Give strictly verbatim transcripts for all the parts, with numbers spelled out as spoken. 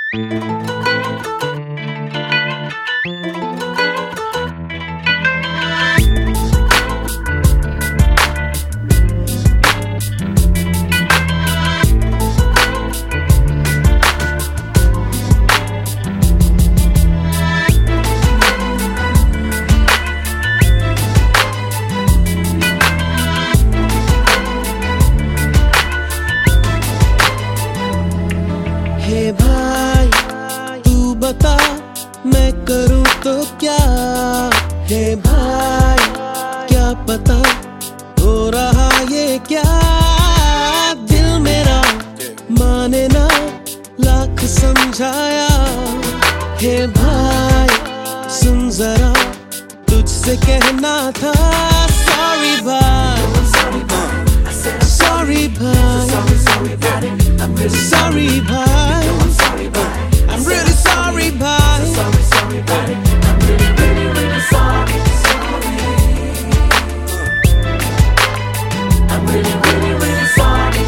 हे भाई तू बता मैं करूं तो क्या। हे भाई क्या पता हो रहा ये क्या। दिल मेरा माने ना लाख समझाया। हे भाई सुन जरा तुझसे कहना था। सॉरी भाई Sorry, bye. Sorry, sorry, buddy. I'm really sorry, bye. I'm sorry, bye. I'm really sorry, bye. Sorry, sorry, buddy. I'm really, really, really sorry. Sorry. I'm really, really, really sorry.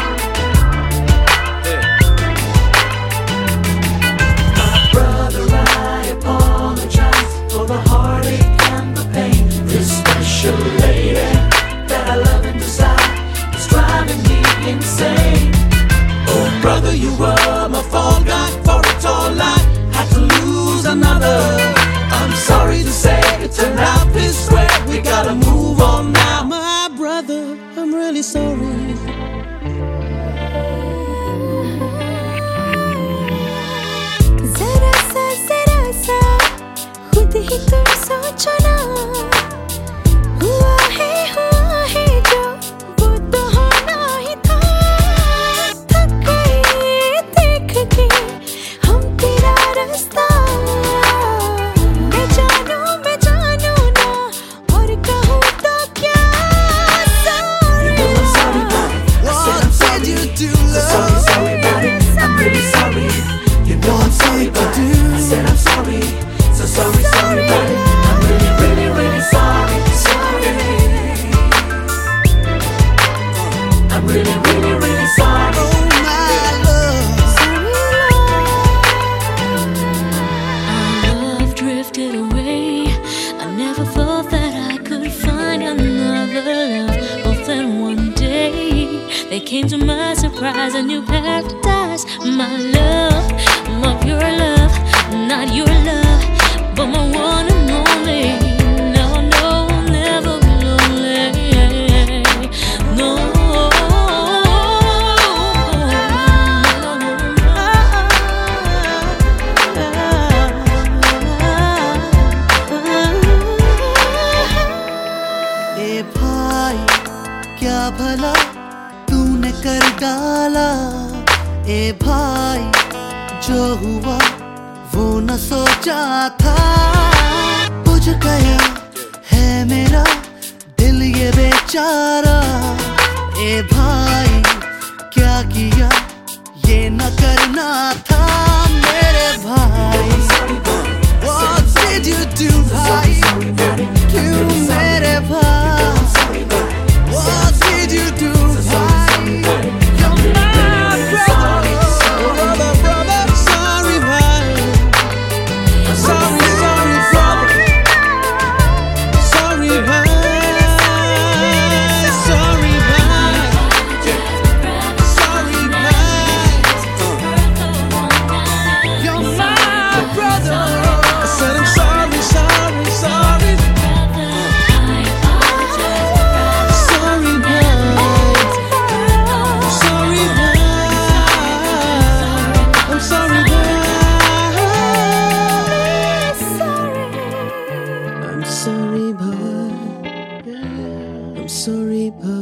My brother, I apologize for the heartache and the pain. This special lady that I love and desire driving me insane. Oh brother, you were my fall guy. For it all I had to lose another. I'm sorry to say it turned out this way. We gotta move on now. My brother, I'm really sorry. जरा सा जरा सा खुद ही तुम सोचो ना। हुआ है हुआ है जो वो तो होना ही था। थक गए देख के हम तेरा रास्ता। मैं जानू मैं जानू ना और कहूँ तो क्या। Sorry, you know I'm sorry, buddy. I said I'm sorry. You do love. So sorry, sorry, buddy. I'm really sorry. You know I'm sorry, buddy. I said I'm sorry. So sorry, sorry, buddy. I'm really, really, really sorry. Sorry. I'm really, really, really sorry. Oh my love. Sorry, love. Our love drifted away. I never thought that I could find another love. But then one day they came to my surprise, a new paradise. My love, my pure love, not your love, but my one and only. No, no, I'll never be lonely. No. ए भाई क्या भला तूने कर डाला। ए भाई जो हुआ वो न सोचा था। बुझ गया है मेरा दिल ये बेचारा। ए भाई क्या किया ये न करना था मेरे भाई। What did you do भाई क्यों मेरे भाई। What did you do भाई। You're my brother, brother, brother. Sorry भाई, sorry, sorry brother. Sorry भाई, sorry भाई, sorry भाई। You're my brother. I said I'm sorry, sorry, sorry. Sorry भाई, sorry भाई, I'm sorry भाई। I'm sorry भाई, I'm sorry भाई।